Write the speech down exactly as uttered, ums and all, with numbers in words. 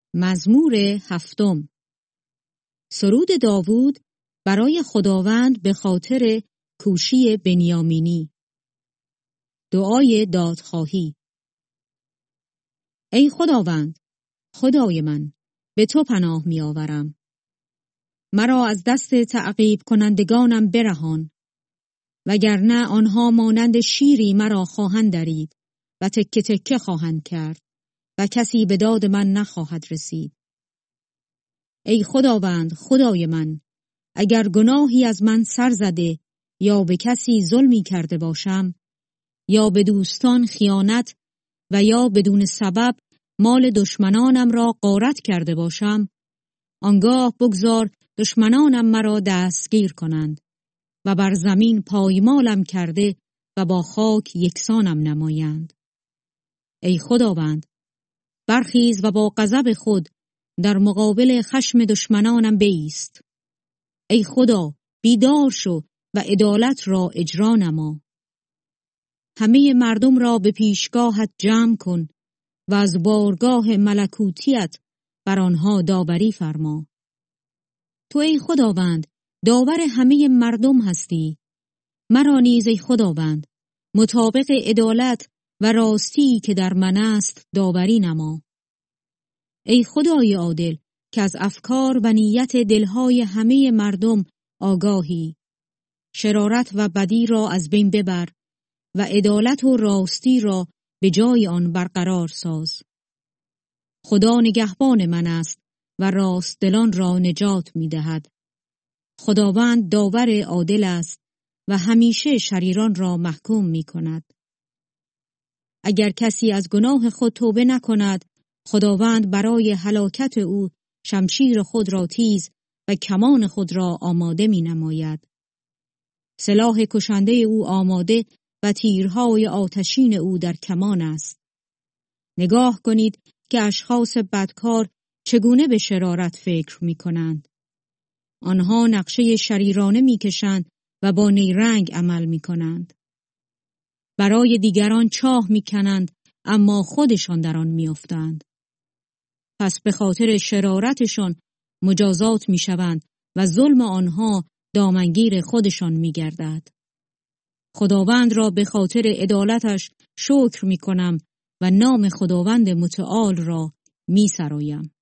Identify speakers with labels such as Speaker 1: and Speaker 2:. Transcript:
Speaker 1: مزمور هفتم. سرود داوود برای خداوند به خاطر کوشی بنیامینی. دعای دادخواهی. ای خداوند، خدای من، به تو پناه می آورم. مرا از دست تعقیب کنندگانم برهان، وگرنه آنها مانند شیری مرا خواهند درید و تکه تکه خواهند کرد و کسی به داد من نخواهد رسید. ای خداوند، خدای من، اگر گناهی از من سر زده یا به کسی ظلمی کرده باشم، یا به دوستان خیانت و یا بدون سبب مال دشمنانم را غارت کرده باشم، آنگاه بگذار دشمنانم مرا دستگیر کنند و بر زمین پایمالم کرده و با خاک یکسانم نمایند. ای خداوند، برخیز و با غضب خود در مقابل خشم دشمنانم بایست. ای خدا، بیدار شو و عدالت را اجرا نما. همه مردم را به پیشگاهت جمع کن و از بارگاه ملکوتیت بر آنها داوری فرما. تو ای خداوند داور همه مردم هستی. مرا نیز ای خداوند مطابق عدالت و راستی که در من است داوری نما. ای خدای عادل که از افکار و نیت دلهای همه مردم آگاهی، شرارت و بدی را از بین ببر و عدالت و راستی را به جای آن برقرار ساز. خدا نگهبان من است و راست دلان را نجات می دهد. خداوند داور عادل است و همیشه شریران را محکوم می کند. اگر کسی از گناه خود توبه نکند، خداوند برای هلاکت او شمشیر خود را تیز و کمان خود را آماده می نماید. سلاح کشنده او آماده و تیرهای آتشین او در کمان است. نگاه کنید که اشخاص بدکار چگونه به شرارت فکر می کنند. آنها نقشه شریرانه می کشند و با نیرنگ عمل می کنند. برای دیگران چاه می کنند اما خودشان در آن می افتند. پس به خاطر شرارتشان مجازات می شوند و ظلم آنها دامنگیر خودشان می گردد. خداوند را به خاطر عدالتش شکر می کنم و نام خداوند متعال را می سرایم.